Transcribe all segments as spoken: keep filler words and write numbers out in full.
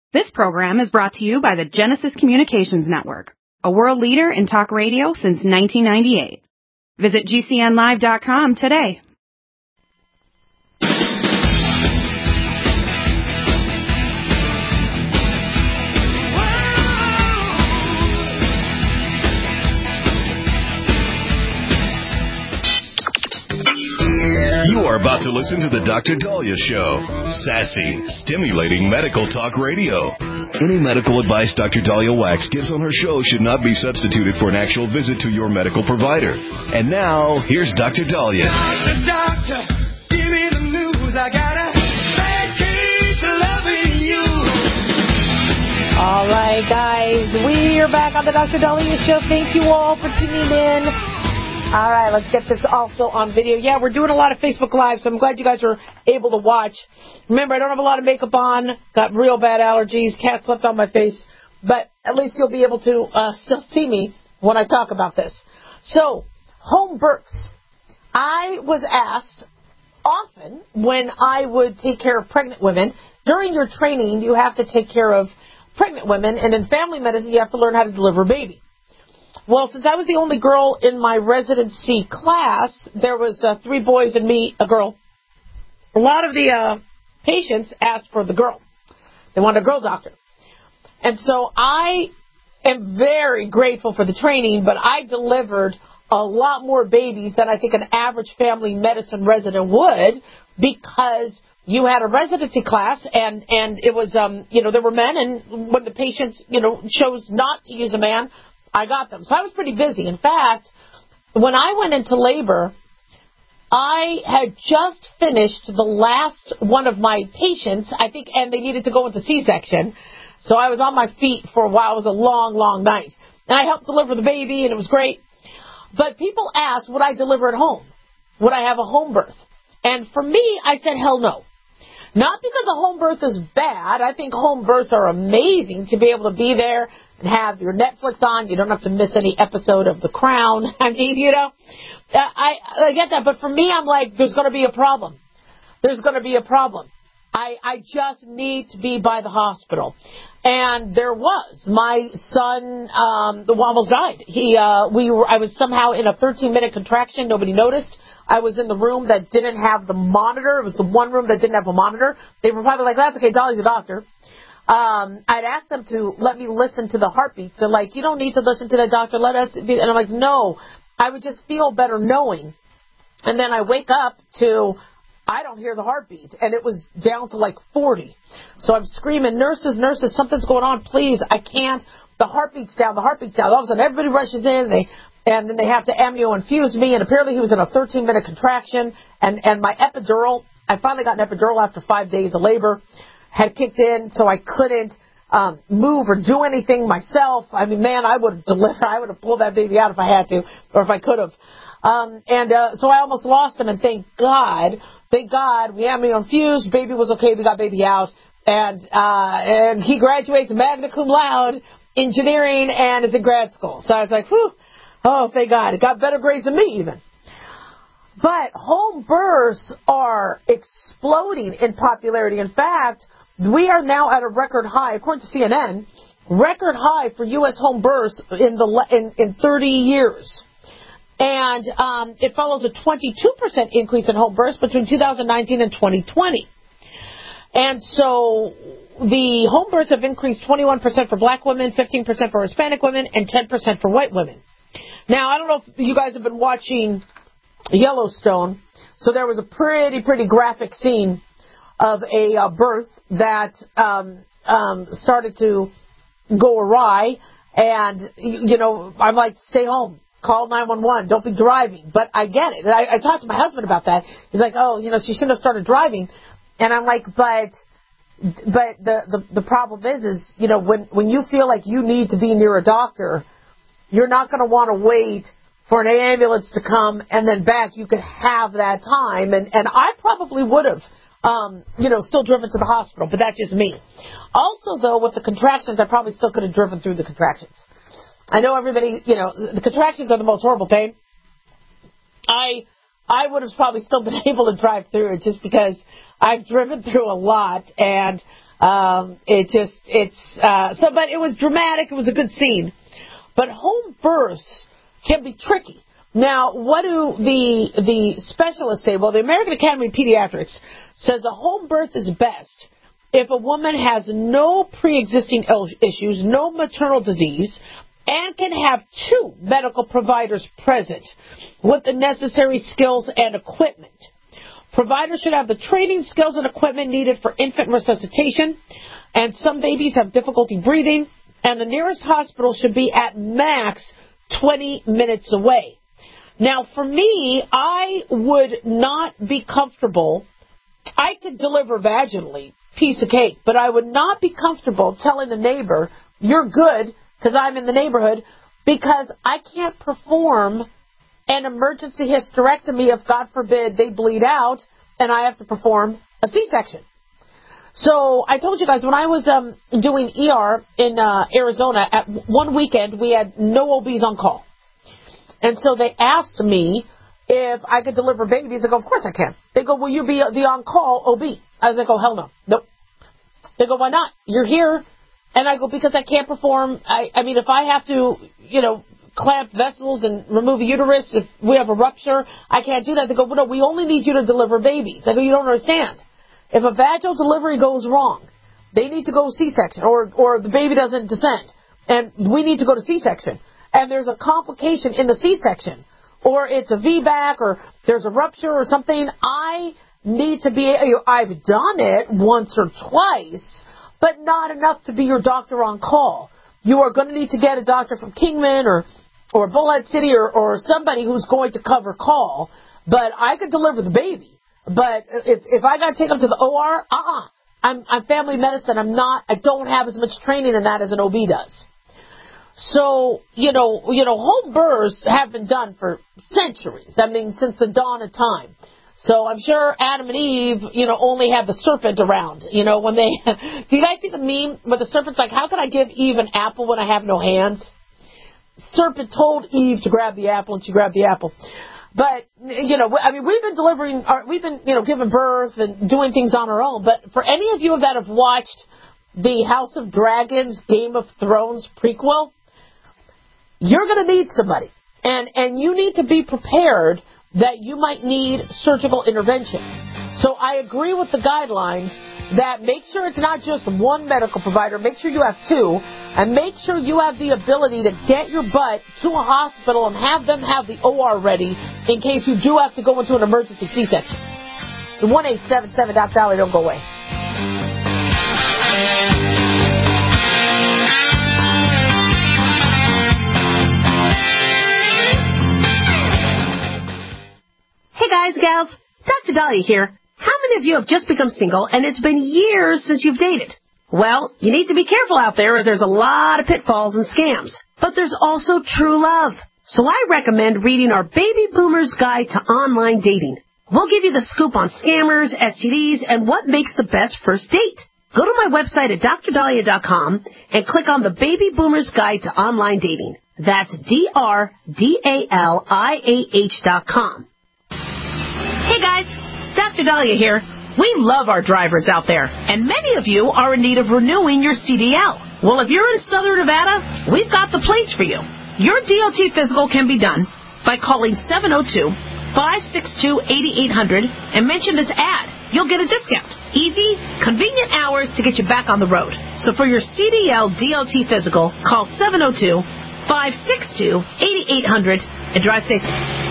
This program is brought to you by the Genesis Communications Network, a world leader in talk radio since nineteen ninety-eight. Visit G C N live dot com today. You are about to listen to the Doctor Daliah Show. Sassy, stimulating medical talk radio. Any medical advice Doctor Daliah Wax gives on her show should not be substituted for an actual visit to your medical provider. And now, here's Doctor Daliah. Doctor, doctor, give me the news. I got a bad case of loving you. All right, guys, we are back on the Doctor Daliah Show. Thank you all for tuning in. All right, let's get this also on video. Yeah, we're doing a lot of Facebook Live, so I'm glad you guys are able to watch. Remember, I don't have a lot of makeup on, got real bad allergies, cats left on my face, but at least you'll be able to uh, still see me when I talk about this. So, home births. I was asked often when I would take care of pregnant women, during your training, you have to take care of pregnant women, and in family medicine, you have to learn how to deliver a baby. Well, since I was the only girl in my residency class, there was uh, three boys and me, a girl. A lot of the uh, patients asked for the girl. They wanted a girl doctor. And so I am very grateful for the training, but I delivered a lot more babies than I think an average family medicine resident would, because you had a residency class, and, and it was, um, you know, there were men, and when the patients, you know, chose not to use a man, I got them. So I was pretty busy. In fact, when I went into labor, I had just finished the last one of my patients, I think, and they needed to go into C-section. So I was on my feet for a while. It was a long, long night. And I helped deliver the baby, and it was great. But people asked, would I deliver at home? Would I have a home birth? And for me, I said, hell no. Not because a home birth is bad. I think home births are amazing to be able to be there and have your Netflix on. You don't have to miss any episode of The Crown. I mean, you know, I, I get that. But for me, I'm like, there's going to be a problem. There's going to be a problem. I, I just need to be by the hospital. And there was. My son um, almost died. He, uh, we were, I was somehow in a thirteen-minute contraction. Nobody noticed. I was in the room that didn't have the monitor. It was the one room that didn't have a monitor. They were probably like, that's okay, Dolly's a doctor. Um, I'd asked them to let me listen to the heartbeats. They're like, you don't need to listen to that, doctor. Let us be. And I'm like, no, I would just feel better knowing. And then I wake up to, I don't hear the heartbeat. And it was down to like forty. So I'm screaming, nurses, nurses, something's going on, please. I can't. The heartbeat's down, the heartbeat's down. All of a sudden, everybody rushes in. They And then they have to amnio-infuse me, and apparently he was in a thirteen-minute contraction, and, and my epidural, I finally got an epidural after five days of labor, had kicked in, so I couldn't um, move or do anything myself. I mean, man, I would have delivered, I would have pulled that baby out if I had to, or if I could have. Um, and uh, so I almost lost him, and thank God, thank God, we amnio-infused, baby was okay, we got baby out, and, uh, and he graduates magna cum laude, engineering, and is in grad school. So I was like, whew. Oh, thank God. It got better grades than me, even. But home births are exploding in popularity. In fact, we are now at a record high, according to C N N, record high for U S home births in the in, in thirty years. And um, it follows a twenty-two percent increase in home births between two thousand nineteen and twenty twenty. And so the home births have increased twenty-one percent for black women, fifteen percent for Hispanic women, and ten percent for white women. Now, I don't know if you guys have been watching Yellowstone, so there was a pretty, pretty graphic scene of a uh, birth that um, um, started to go awry, and, you, you know, I'm like, stay home, call nine one one, don't be driving, but I get it. And I, I talked to my husband about that. He's like, oh, you know, she shouldn't have started driving, and I'm like, but... But the, the, the problem is, is, you know, when, when you feel like you need to be near a doctor, you're not going to want to wait for an ambulance to come and then back. You could have that time. And, and I probably would have, um, you know, still driven to the hospital, but that's just me. Also, though, with the contractions, I probably still could have driven through the contractions. I know everybody, you know, the contractions are the most horrible pain. I, I would have probably still been able to drive through it just because I've driven through a lot, and Um, it just, it's, uh, so, but it was dramatic. It was a good scene. But home births can be tricky. Now, what do the, the specialists say? Well, the American Academy of Pediatrics says a home birth is best if a woman has no pre-existing issues, no maternal disease, and can have two medical providers present with the necessary skills and equipment. Providers should have the training, skills, and equipment needed for infant resuscitation, and some babies have difficulty breathing, and the nearest hospital should be at max twenty minutes away. Now, for me, I would not be comfortable. I could deliver vaginally, piece of cake, but I would not be comfortable telling the neighbor, you're good, because I'm in the neighborhood, because I can't perform an emergency hysterectomy if, God forbid, they bleed out and I have to perform a C-section. So I told you guys, when I was um, doing E R in uh, Arizona, at one weekend we had no O Bs on call. And so they asked me if I could deliver babies. I go, of course I can. They go, will you be the on-call O B? I was like, oh, hell no. Nope. They go, why not? You're here. And I go, because I can't perform. I, I mean, if I have to, you know, clamp vessels and remove a uterus, if we have a rupture, I can't do that. They go, well, no, we only need you to deliver babies. I go, you don't understand. If a vaginal delivery goes wrong, they need to go C-section, or, or the baby doesn't descend, and we need to go to C-section. And there's a complication in the C-section, or it's a V BAC, or there's a rupture or something. I need to be, I've done it once or twice, but not enough to be your doctor on call. You are going to need to get a doctor from Kingman or, or Bullhead City or, or somebody who's going to cover call. But I could deliver the baby. But if, if I got to take them to the O R, uh-uh. I'm, I'm family medicine. I'm not, I don't have as much training in that as an O B does. So, you know, you know, home births have been done for centuries. I mean, since the dawn of time. So I'm sure Adam and Eve, you know, only had the serpent around. You know, when they, do you guys see the meme where the serpent's like, how can I give Eve an apple when I have no hands? Serpent told Eve to grab the apple, and she grabbed the apple. But, you know, I mean, we've been delivering, our, we've been, you know, giving birth and doing things on our own. But for any of you that have watched the House of Dragons, Game of Thrones prequel, you're going to need somebody. And, and you need to be prepared that you might need surgical intervention. So I agree with the guidelines that make sure it's not just one medical provider, make sure you have two, and make sure you have the ability to get your butt to a hospital and have them have the O R ready in case you do have to go into an emergency C-section. The one eight seven seven Doc Dolly, don't go away. Hey guys, gals, Doctor Dahlia here. How many of you have just become single and it's been years since you've dated? Well, you need to be careful out there as there's a lot of pitfalls and scams. But there's also true love. So I recommend reading our Baby Boomer's Guide to Online Dating. We'll give you the scoop on scammers, S T Ds, and what makes the best first date. Go to my website at dr dahlia dot com and click on the Baby Boomer's Guide to Online Dating. That's D R D A L I A H dot com. Hey guys, Doctor Dahlia here. We love our drivers out there, and many of you are in need of renewing your C D L. Well, if you're in Southern Nevada, we've got the place for you. Your D O T physical can be done by calling seven oh two, five six two, eight eight zero zero and mention this ad. You'll get a discount. Easy, convenient hours to get you back on the road. So for your C D L D O T physical, call seven oh two, five six two, eight eight zero zero and drive safe.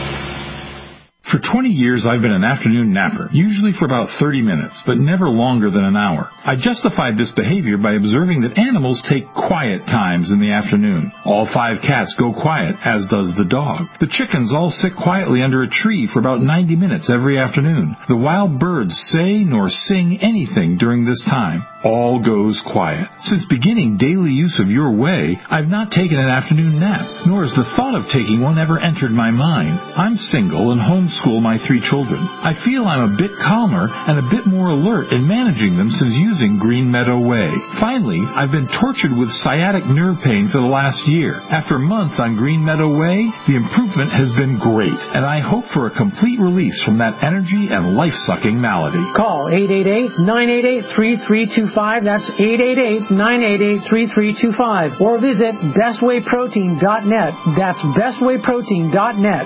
For twenty years, I've been an afternoon napper, usually for about thirty minutes, but never longer than an hour. I justified this behavior by observing that animals take quiet times in the afternoon. All five cats go quiet, as does the dog. The chickens all sit quietly under a tree for about ninety minutes every afternoon. The wild birds say nor sing anything during this time. All goes quiet. Since beginning daily use of Your Way, I've not taken an afternoon nap, nor has the thought of taking one ever entered my mind. I'm single and homeschool my three children. I feel I'm a bit calmer and a bit more alert in managing them since using Green Meadow Way. Finally, I've been tortured with sciatic nerve pain for the last year. After months on Green Meadow Way, the improvement has been great, and I hope for a complete release from that energy and life-sucking malady. Call eight eight eight, nine eight eight, three three two five. That's eight eight eight, nine eight eight, three three two five. Or visit best way protein dot net. That's best way protein dot net.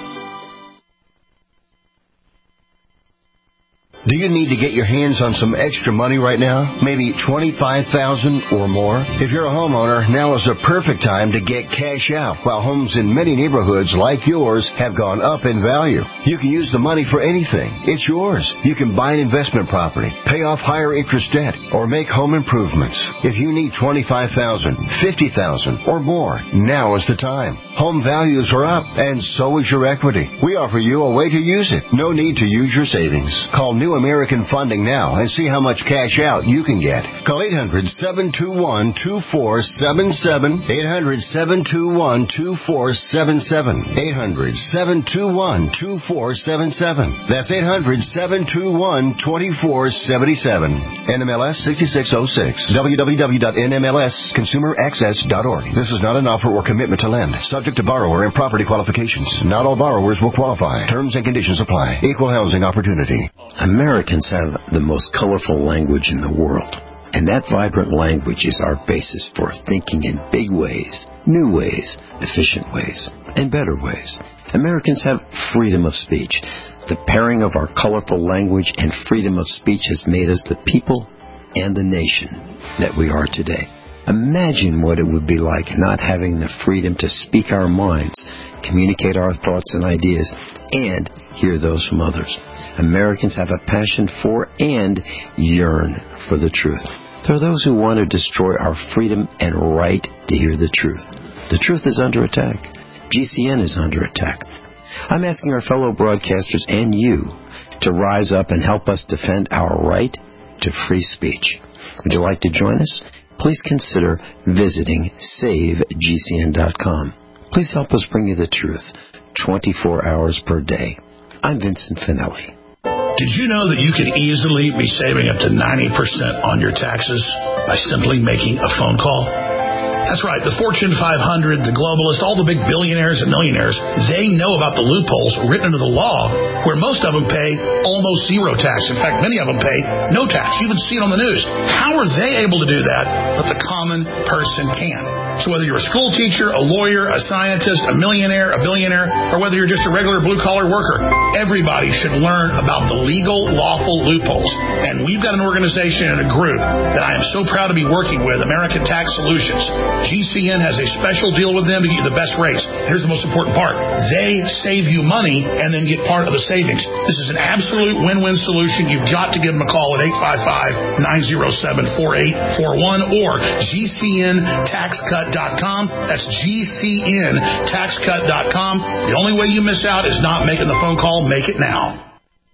Do you need to get your hands on some extra money right now? Maybe twenty-five thousand dollars or more? If you're a homeowner, now is the perfect time to get cash out while homes in many neighborhoods like yours have gone up in value. You can use the money for anything. It's yours. You can buy an investment property, pay off higher interest debt, or make home improvements. If you need twenty-five thousand dollars, fifty thousand dollars, or more, now is the time. Home values are up, and so is your equity. We offer you a way to use it. No need to use your savings. Call New American Funding now and see how much cash out you can get. Call eight hundred, seven two one, two four seven seven, eight hundred, seven two one, two four seven seven, eight hundred, seven two one, two four seven seven. That's eight hundred, seven two one, two four seven seven. N M L S sixty-six oh six. w w w dot n m l s consumer access dot org. This is not an offer or commitment to lend. Subject to borrower and property qualifications. Not all borrowers will qualify. Terms and conditions apply. Equal housing opportunity. Americans have the most colorful language in the world, and that vibrant language is our basis for thinking in big ways, new ways, efficient ways, and better ways. Americans have freedom of speech. The pairing of our colorful language and freedom of speech has made us the people and the nation that we are today. Imagine what it would be like not having the freedom to speak our minds, communicate our thoughts and ideas, and hear those from others. Americans have a passion for and yearn for the truth. There are those who want to destroy our freedom and right to hear the truth. The truth is under attack. G C N is under attack. I'm asking our fellow broadcasters and you to rise up and help us defend our right to free speech. Would you like to join us? Please consider visiting save G C N dot com. Please help us bring you the truth twenty-four hours per day. I'm Vincent Finelli. Did you know that you could easily be saving up to ninety percent on your taxes by simply making a phone call? That's right. The Fortune five hundred, the globalists, all the big billionaires and millionaires, they know about the loopholes written into the law where most of them pay almost zero tax. In fact, many of them pay no tax. You even see it on the news. How are they able to do that, but the common person can? So whether you're a school teacher, a lawyer, a scientist, a millionaire, a billionaire, or whether you're just a regular blue-collar worker, everybody should learn about the legal, lawful loopholes. And we've got an organization and a group that I am so proud to be working with, American Tax Solutions. G C N has a special deal with them to get you the best rates. Here's the most important part. They save you money and then get part of the savings. This is an absolute win-win solution. You've got to give them a call at eight five five, nine oh seven, four eight four one or G C N tax cut dot com. That's G C N tax cut dot com. The only way you miss out is not making the phone call. Make it now.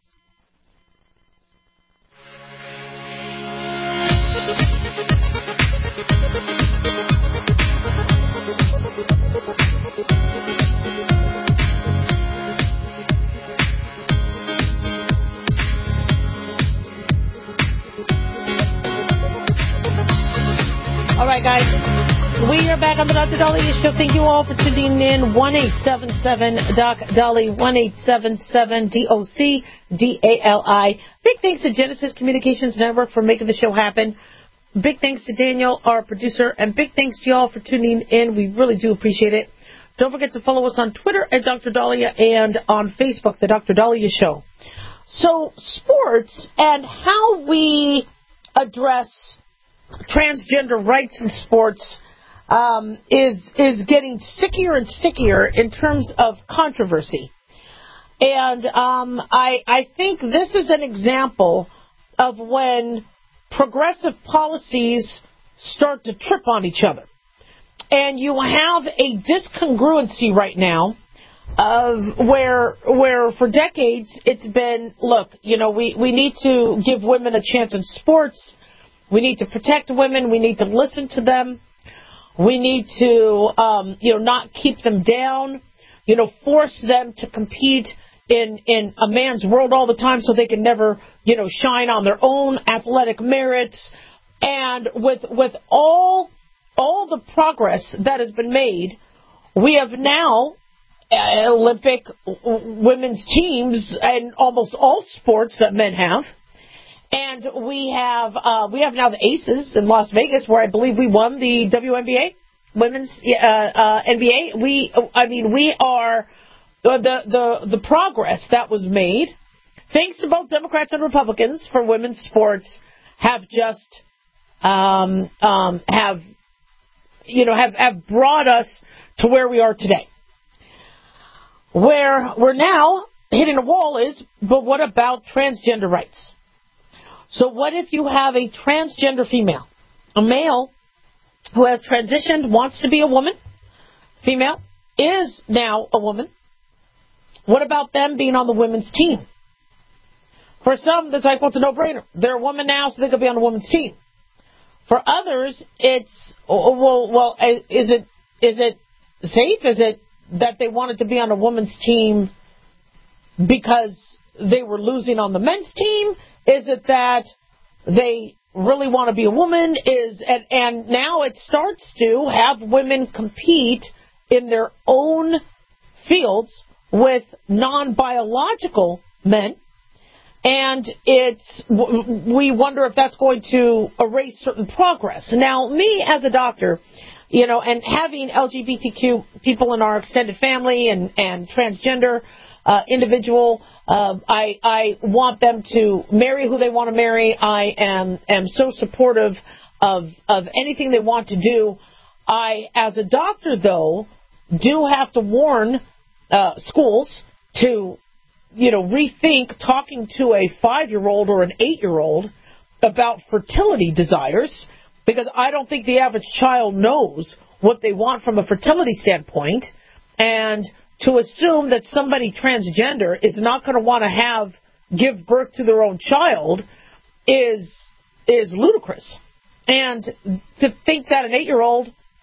All right, guys. We are back on the Doctor Daliah Show. Thank you all for tuning in. one eight seven seven D O C D A L I, one eight seven seven D O C D A L I. Big thanks to Genesis Communications Network for making the show happen. Big thanks to Daniel, our producer, and big thanks to y'all for tuning in. We really do appreciate it. Don't forget to follow us on Twitter at Doctor Daliah and on Facebook, The Doctor Daliah Show. So, sports and how we address transgender rights in sports Um, is is getting stickier and stickier in terms of controversy. And um, I, I think this is an example of when progressive policies start to trip on each other. And you have a discongruency right now of where where for decades it's been, look, you know, we, we need to give women a chance in sports. We need to protect women. We need to listen to them. We need to, um, you know, not keep them down, you know, force them to compete in, in a man's world all the time so they can never, you know, shine on their own athletic merits. And with with all all the progress that has been made, we have now uh, Olympic women's teams in almost all sports that men have. And we have uh, we have now the Aces in Las Vegas, where I believe we won the W N B A, women's uh, uh, N B A. We, I mean, we are the the the progress that was made, thanks to both Democrats and Republicans, for women's sports have just um, um, have you know have have brought us to where we are today. Where we're now hitting a wall is, but what about transgender rights? So what if you have a transgender female, a male who has transitioned, wants to be a woman, female, is now a woman? What about them being on the women's team? For some, it's like, well, it's a no-brainer. They're a woman now, so they could be on the women's team. For others, it's, well, well, is it is it safe? Is it that they wanted to be on a women's team because they were losing on the men's team? Is it that they really want to be a woman? Is and, and now it starts to have women compete in their own fields with non-biological men, and it's we wonder if that's going to erase certain progress. Now, me as a doctor, you know, and having L G B T Q people in our extended family and and transgender uh, individual. Uh, I, I want them to marry who they want to marry. I am, am so supportive of, of anything they want to do. I, as a doctor, though, do have to warn uh, schools to, you know, rethink talking to a five-year-old or an eight-year-old about fertility desires, because I don't think the average child knows what they want from a fertility standpoint, and to assume that somebody transgender is not going to want to have give birth to their own child is is ludicrous. And to think that an eight-year-old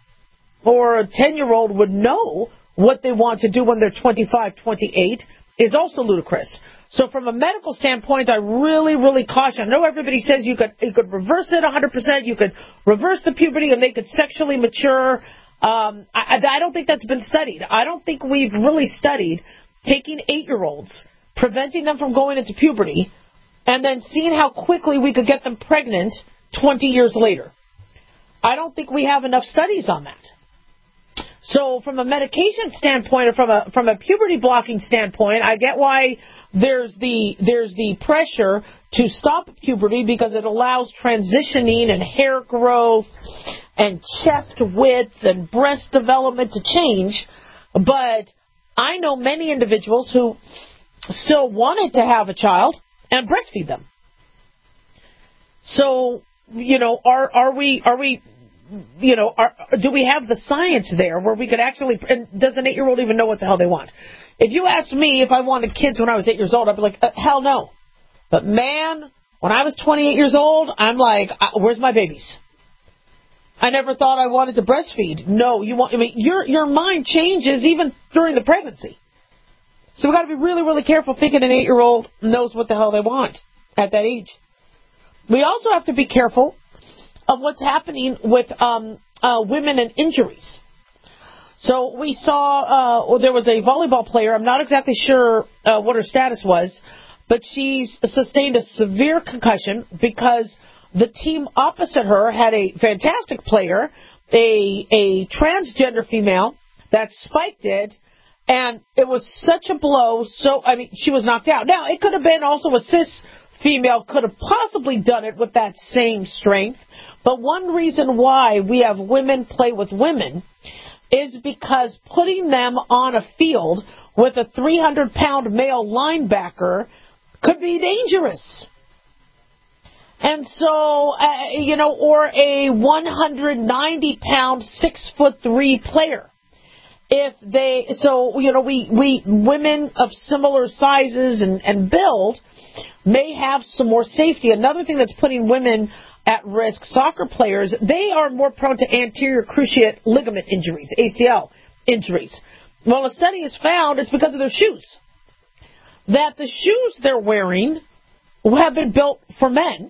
or a ten-year-old would know what they want to do when they're twenty-five, twenty-eight is also ludicrous. So from a medical standpoint, I really, really caution. I know everybody says you could you could reverse it one hundred percent. You could reverse the puberty and make it sexually mature. Um, I, I don't think that's been studied. I don't think we've really studied taking eight-year-olds, preventing them from going into puberty, and then seeing how quickly we could get them pregnant twenty years later. I don't think we have enough studies on that. So from a medication standpoint, or from a from a puberty blocking standpoint, I get why there's the there's the pressure to stop puberty, because it allows transitioning and hair growth and chest width and breast development to change. But I know many individuals who still wanted to have a child and breastfeed them. So, you know, are are we are we you know, are, do we have the science there where we could actually, and does an eight-year-old even know what the hell they want? If you asked me if I wanted kids when I was eight years old, I'd be like, uh, hell no. But man, when I was twenty-eight years old, I'm like, where's my babies? I never thought I wanted to breastfeed. No, you want, I mean, your your mind changes even during the pregnancy. So we've got to be really, really careful thinking an eight-year-old knows what the hell they want at that age. We also have to be careful of what's happening with um, uh, women and injuries. So we saw uh, there was a volleyball player. I'm not exactly sure uh, what her status was, but she sustained a severe concussion because the team opposite her had a fantastic player, a a transgender female that spiked it, and it was such a blow. So, I mean, she was knocked out. Now, it could have been also a cis female could have possibly done it with that same strength. But one reason why we have women play with women is because putting them on a field with a three hundred pound male linebacker could be dangerous. And so, uh, you know, or a one hundred ninety pound, six foot three player. If they, so, you know, we, we, women of similar sizes and, and build may have some more safety. Another thing that's putting women at risk, soccer players, they are more prone to anterior cruciate ligament injuries, A C L injuries. Well, a study has found it's because of their shoes. That the shoes they're wearing have been built for men,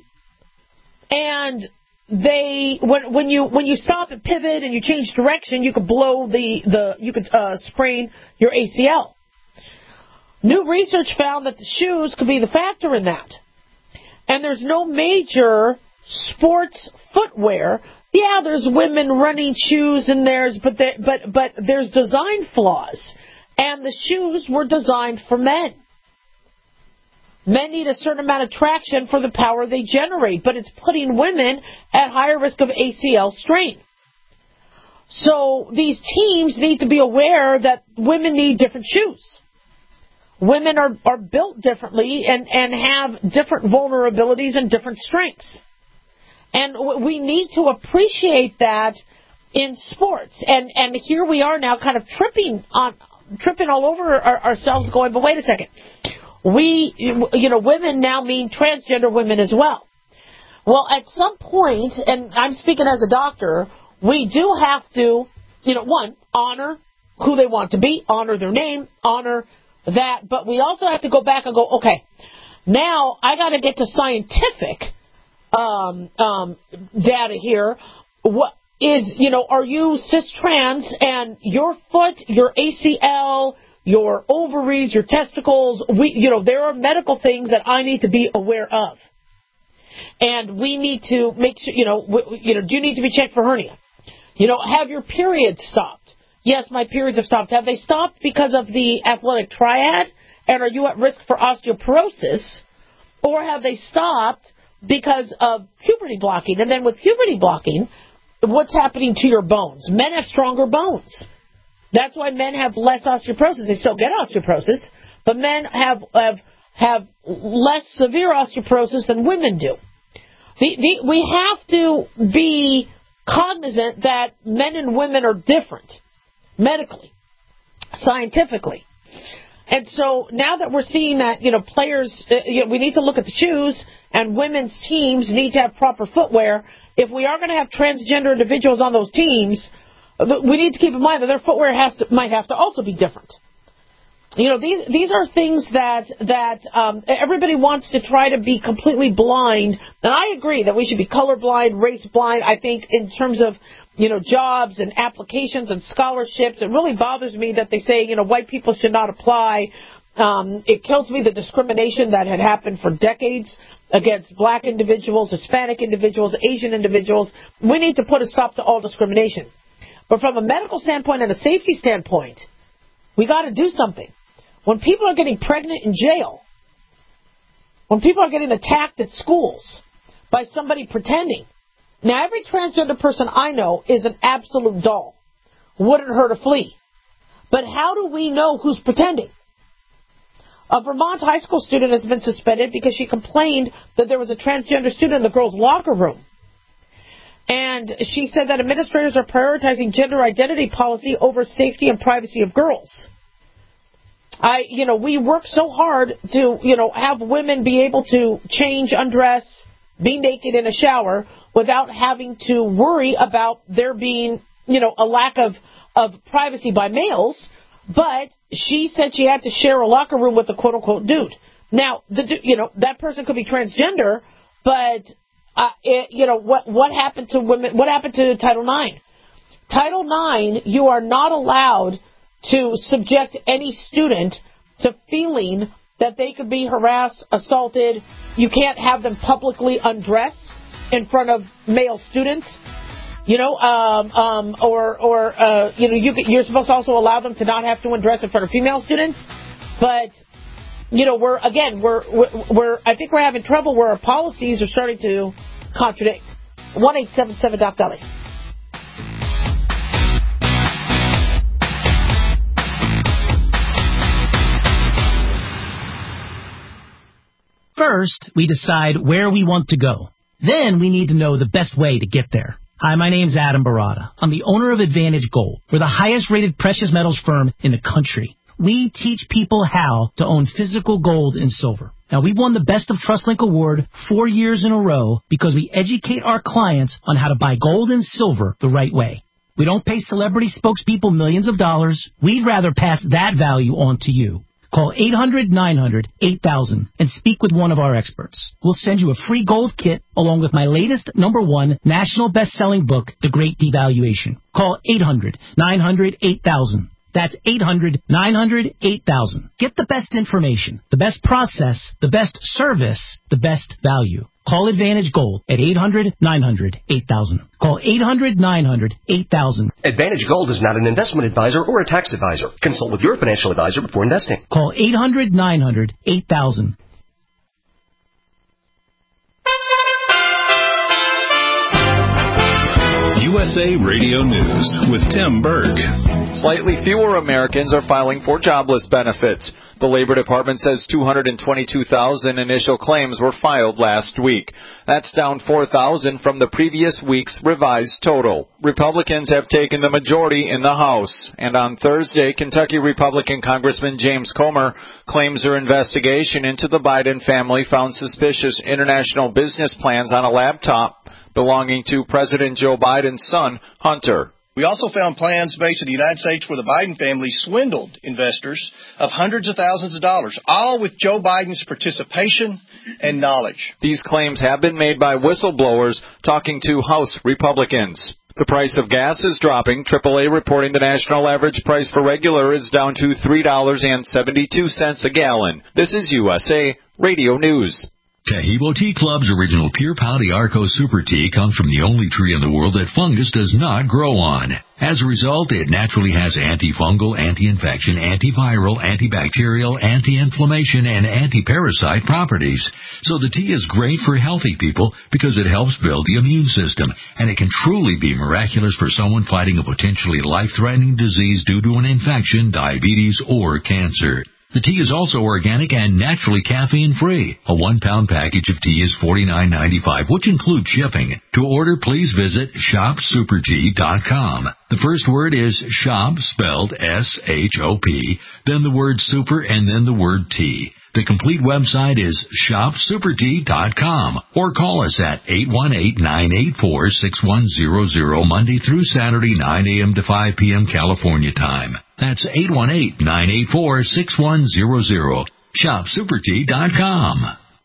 and they when when you when you stop and pivot and you change direction, you could blow the the you could uh, sprain your A C L. New research found that the shoes could be the factor in that. and there's no major sports footwear. Yeah, there's women running shoes in theirs, but there, but but there's design flaws, and the shoes were designed for men. Men need a certain amount of traction for the power they generate, but it's putting women at higher risk of A C L strain. So these teams need to be aware that women need different shoes. Women are, are built differently and, and have different vulnerabilities and different strengths. And we need to appreciate that in sports. And and here we are now kind of tripping on tripping all over our, ourselves going, but wait a second. We, you know, women now mean transgender women as well. Well, at some point, and I'm speaking as a doctor, we do have to, you know, one, honor who they want to be, honor their name, honor that, but we also have to go back and go, okay, now I got to get to scientific um, um, data here. What is, you know, are you cis-trans and your foot, your A C L, your ovaries, your testicles, we, you know, there are medical things that I need to be aware of. And we need to make sure, you know, w- you know, do you need to be checked for hernia? You know, have your periods stopped? Yes, my periods have stopped. Have they stopped because of the athletic triad? And are you at risk for osteoporosis? Or have they stopped because of puberty blocking? And then with puberty blocking, what's happening to your bones? Men have stronger bones. That's why men have less osteoporosis. They still get osteoporosis, but men have have have less severe osteoporosis than women do. The, the, we have to be cognizant that men and women are different medically, scientifically. And so now that we're seeing that, you know, players, uh, you know, we need to look at the shoes, and women's teams need to have proper footwear. If we are going to have transgender individuals on those teams, we need to keep in mind that their footwear has to, might have to also be different. You know, these these are things that that um, everybody wants to try to be completely blind. And I agree that we should be colorblind, race blind. I think in terms of, you know, jobs and applications and scholarships, it really bothers me that they say, you know, white people should not apply. Um, it kills me the discrimination that had happened for decades against black individuals, Hispanic individuals, Asian individuals. We need to put a stop to all discrimination. But from a medical standpoint and a safety standpoint, we got to do something. When people are getting pregnant in jail, when people are getting attacked at schools by somebody pretending. Now, every transgender person I know is an absolute doll. Wouldn't hurt a flea. But how do we know who's pretending? A Vermont high school student has been suspended because she complained that there was a transgender student in the girls' locker room. And she said that administrators are prioritizing gender identity policy over safety and privacy of girls. I, you know, we work so hard to, you know, have women be able to change, undress, be naked in a shower without having to worry about there being, you know, a lack of, of privacy by males. But she said she had to share a locker room with a quote-unquote dude. Now, the, you know, that person could be transgender, but Uh, it, you know, what what happened to women? What happened to Title nine? Title nine, you are not allowed to subject any student to feeling that they could be harassed, assaulted. You can't have them publicly undress in front of male students, you know, um, um, or or uh, you know, you, you're supposed to also allow them to not have to undress in front of female students, but. You know, we're, again, we're, we're, we're, I think we're having trouble where our policies are starting to contradict. one eight seven seven Doc Dolly. First, we decide where we want to go. Then we need to know the best way to get there. Hi, my name's Adam Barada. I'm the owner of Advantage Gold. We're the highest rated precious metals firm in the country. We teach people how to own physical gold and silver. Now, we've won the Best of TrustLink Award four years in a row because we educate our clients on how to buy gold and silver the right way. We don't pay celebrity spokespeople millions of dollars. We'd rather pass that value on to you. Call eight hundred nine hundred eight thousand and speak with one of our experts. We'll send you a free gold kit along with my latest number one national best-selling book, The Great Devaluation. Call eight hundred nine hundred eight thousand. That's eight hundred, nine hundred, eight thousand. Get the best information, the best process, the best service, the best value. Call Advantage Gold at eight hundred, nine hundred, eight thousand. Call eight hundred, nine hundred, eight thousand. Advantage Gold is not an investment advisor or a tax advisor. Consult with your financial advisor before investing. Call eight hundred, nine hundred, eight thousand. U S A Radio News with Tim Berg. Slightly fewer Americans are filing for jobless benefits. The Labor Department says two hundred twenty-two thousand initial claims were filed last week. That's down four thousand from the previous week's revised total. Republicans have taken the majority in the House. And on Thursday, Kentucky Republican Congressman James Comer claims their investigation into the Biden family found suspicious international business plans on a laptop belonging to President Joe Biden's son, Hunter. We also found plans based in the United States where the Biden family swindled investors of hundreds of thousands of dollars, all with Joe Biden's participation and knowledge. These claims have been made by whistleblowers talking to House Republicans. The price of gas is dropping. triple A reporting the national average price for regular is down to three dollars and seventy-two cents a gallon. This is U S A Radio News. Taheebo Tea Club's original Pure Pau d'Arco Super Tea comes from the only tree in the world that fungus does not grow on. As a result, it naturally has antifungal, anti-infection, antiviral, antibacterial, anti-inflammation, and anti-parasite properties. So the tea is great for healthy people because it helps build the immune system, and it can truly be miraculous for someone fighting a potentially life-threatening disease due to an infection, diabetes, or cancer. The tea is also organic and naturally caffeine-free. A one-pound package of tea is forty-nine ninety-five, which includes shipping. To order, please visit shop super tea dot com. The first word is shop, spelled S H O P, then the word super, and then the word tea. The complete website is shop super tea dot com, or call us at eight one eight, nine eight four, six one zero zero Monday through Saturday, nine a.m. to five p.m. California time. That's eight one eight, nine eight four, six one zero zero. shop super tea dot com.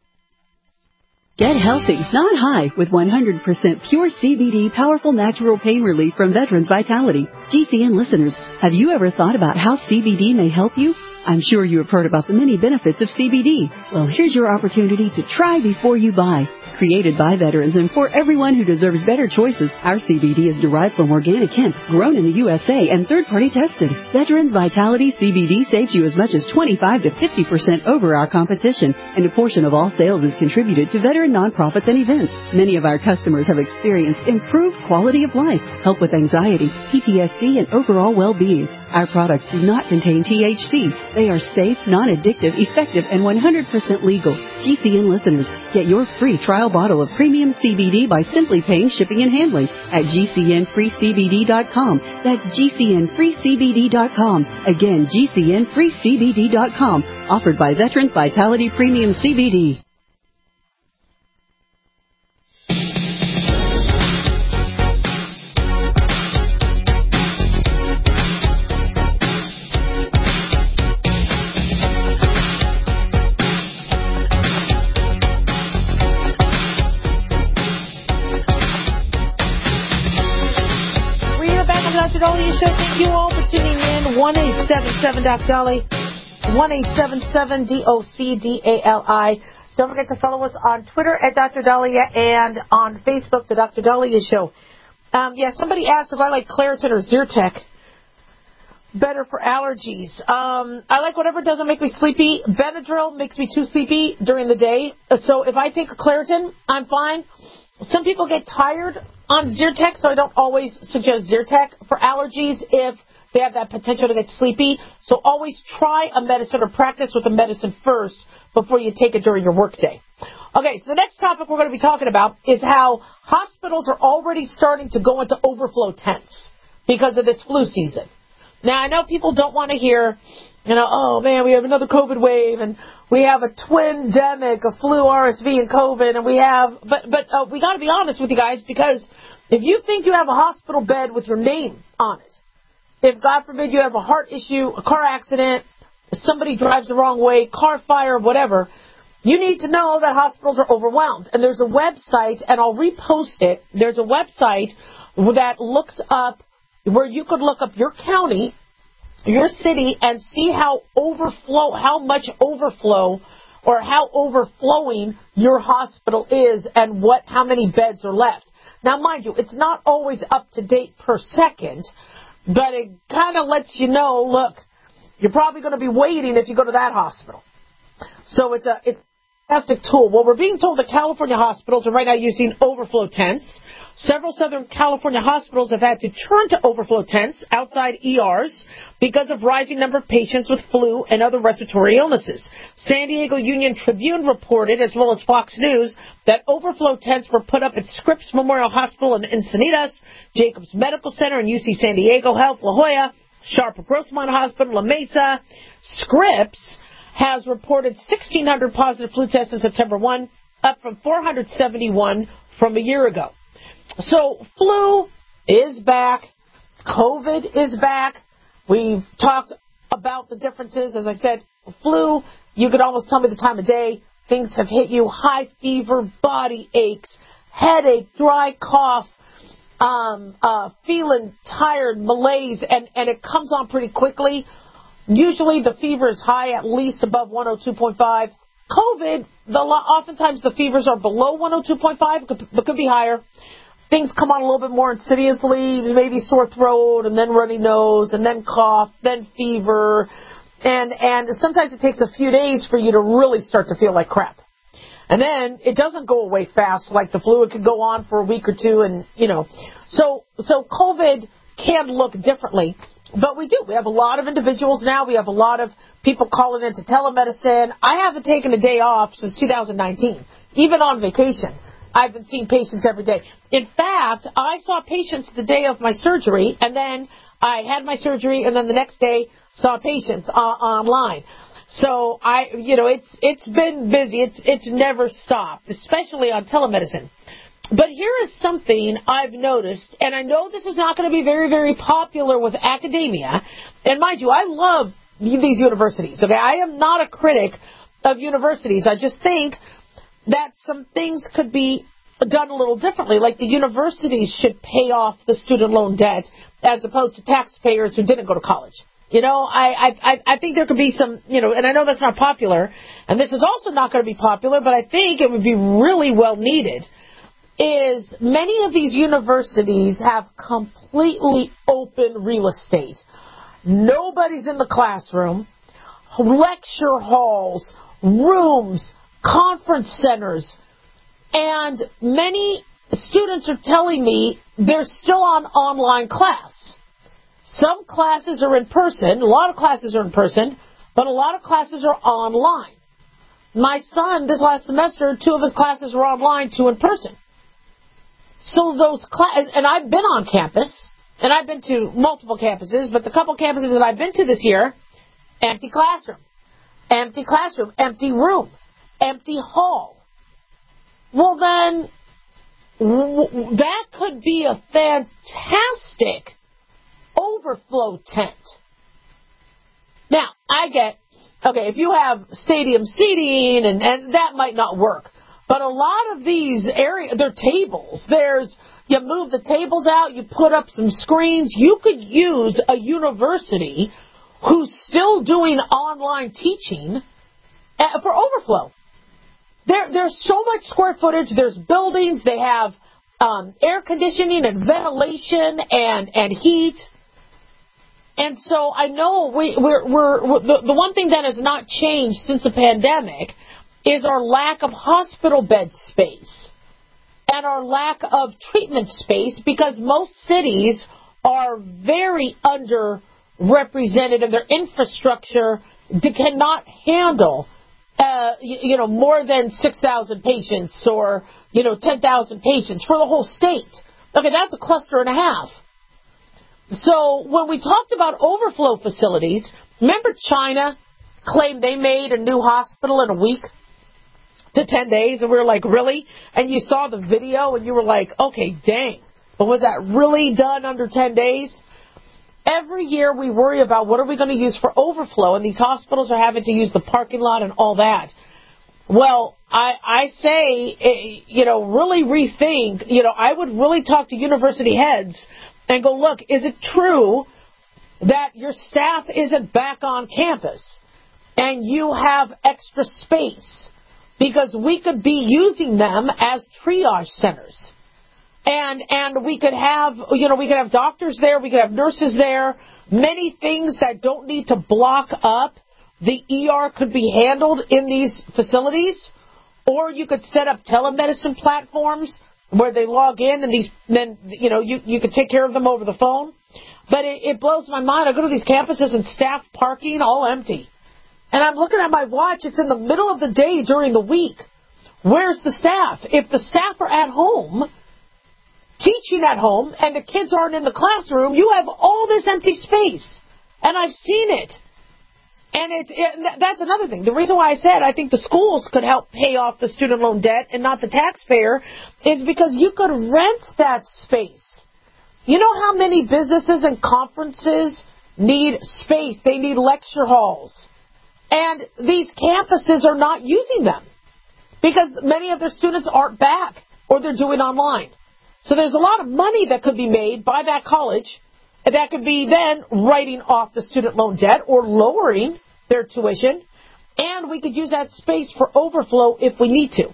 Get healthy, not high, with one hundred percent pure C B D powerful natural pain relief from Veterans Vitality. G C N listeners, have you ever thought about how C B D may help you? I'm sure you have heard about the many benefits of C B D. Well, here's your opportunity to try before you buy. Created by veterans and for everyone who deserves better choices, our C B D is derived from organic hemp, grown in the U S A, and third-party tested. Veterans Vitality C B D saves you as much as twenty-five to fifty percent over our competition, and a portion of all sales is contributed to veteran nonprofits and events. Many of our customers have experienced improved quality of life, help with anxiety, P T S D, and overall well-being. Our products do not contain T H C. They are safe, non-addictive, effective, and one hundred percent legal. G C N listeners, get your free trial bottle of premium C B D by simply paying shipping and handling at G C N free C B D dot com. That's G C N free C B D dot com. Again, G C N free C B D dot com. Offered by Veterans Vitality Premium C B D. Dahlia Show. Thank you all for tuning in. one eight seven seven Doc Dolly. one eight seven seven D O C D A L I. Don't forget to follow us on Twitter at Doctor Dahlia and on Facebook, The Doctor Dahlia Show. Um, yeah, somebody asked if I like Claritin or Zyrtec better for allergies. Um, I like whatever doesn't make me sleepy. Benadryl makes me too sleepy during the day. So if I take a Claritin, I'm fine. Some people get tired on Zyrtec, so I don't always suggest Zyrtec for allergies if they have that potential to get sleepy. So always try a medicine or practice with a medicine first before you take it during your workday. Okay, so the next topic we're going to be talking about is how hospitals are already starting to go into overflow tents because of this flu season. Now, I know people don't want to hear, you know, oh, man, we have another COVID wave, and we have a twin-demic, a flu, R S V, and COVID, and we have, but but uh, we got to be honest with you guys, because if you think you have a hospital bed with your name on it, if, God forbid, you have a heart issue, a car accident, somebody drives the wrong way, car fire, whatever, you need to know that hospitals are overwhelmed. And there's a website, and I'll repost it, there's a website that looks up, where you could look up your county your city and see how overflow, how much overflow or how overflowing your hospital is and what, how many beds are left. Now, mind you, it's not always up to date per second, but it kind of lets you know, look, you're probably going to be waiting if you go to that hospital. So it's a, it's a fantastic tool. Well, we're being told that California hospitals are right now using overflow tents. Several Southern California hospitals have had to turn to overflow tents outside E Rs because of rising number of patients with flu and other respiratory illnesses. San Diego Union Tribune reported, as well as Fox News, that overflow tents were put up at Scripps Memorial Hospital in Encinitas, Jacobs Medical Center and U C San Diego Health, La Jolla, Sharp Grossmont Hospital, La Mesa. Scripps has reported sixteen hundred positive flu tests on September first, up from four hundred seventy-one from a year ago. So flu is back. COVID is back. We've talked about the differences. As I said, flu, you could almost tell me the time of day. Things have hit you. High fever, body aches, headache, dry cough, um, uh, feeling tired, malaise, and, and it comes on pretty quickly. Usually the fever is high, at least above one oh two point five. COVID, the, oftentimes the fevers are below one oh two point five, but could be higher. Things come on a little bit more insidiously, maybe sore throat, and then runny nose, and then cough, then fever. And and sometimes it takes a few days for you to really start to feel like crap. And then it doesn't go away fast like the flu. It could go on for a week or two, and, you know. So, so COVID can look differently. But we do. We have a lot of individuals now. We have a lot of people calling into telemedicine. I haven't taken a day off since two thousand nineteen, even on vacation. I've been seeing patients every day. In fact, I saw patients the day of my surgery, and then I had my surgery, and then the next day saw patients uh, online. So I, you know, it's it's been busy. It's it's never stopped, especially on telemedicine. But here is something I've noticed, and I know this is not going to be very, very popular with academia. And mind you, I love these universities. Okay, I am not a critic of universities. I just think that some things could be done a little differently, like the universities should pay off the student loan debt as opposed to taxpayers who didn't go to college. You know, I, I, I think there could be some, you know, and I know that's not popular, and this is also not going to be popular, but I think it would be really well needed, is many of these universities have completely open real estate. Nobody's in the classroom, lecture halls, rooms, conference centers, and many students are telling me they're still on online class. Some classes are in person, a lot of classes are in person, but a lot of classes are online. My son, this last semester, two of his classes were online, two in person. So those classes, and I've been on campus, and I've been to multiple campuses, but the couple campuses that I've been to this year, empty classroom, empty classroom, empty room, empty hall. Well, then, w- that could be a fantastic overflow tent. Now, I get, okay, if you have stadium seating, and, and that might not work. But a lot of these areas, they're tables. There's, you move the tables out, you put up some screens. You could use a university who's still doing online teaching for overflow. There, there's so much square footage. There's buildings. They have um, air conditioning and ventilation and, and heat. And so I know we, we're, we're, we're the, the one thing that has not changed since the pandemic is our lack of hospital bed space and our lack of treatment space, because most cities are very underrepresented and their infrastructure cannot handle Uh, you, you know, more than six thousand patients or, you know, ten thousand patients for the whole state. Okay, that's a cluster and a half. So when we talked about overflow facilities, remember China claimed they made a new hospital in a week to ten days, and we were like, really? And you saw the video, and you were like, okay, dang. But was that really done under ten days? Every year we worry about what are we going to use for overflow, and these hospitals are having to use the parking lot and all that. Well, I, I say, you know, really rethink. You know, I would really talk to university heads and go, look, is it true that your staff isn't back on campus and you have extra space, because we could be using them as triage centers. And and we could have, you know, we could have doctors there, we could have nurses there, many things that don't need to block up the E R could be handled in these facilities. Or you could set up telemedicine platforms where they log in and these, then, you know, you, you could take care of them over the phone. But it, it blows my mind. I go to these campuses and staff parking all empty. And I'm looking at my watch. It's in the middle of the day during the week. Where's the staff? If the staff are at home, teaching at home, and the kids aren't in the classroom, you have all this empty space. And I've seen it. And it, it, that's another thing. The reason why I said I think the schools could help pay off the student loan debt and not the taxpayer is because you could rent that space. You know how many businesses and conferences need space? They need lecture halls. And these campuses are not using them because many of their students aren't back or they're doing online. So there's a lot of money that could be made by that college that could be then writing off the student loan debt or lowering their tuition, and we could use that space for overflow if we need to.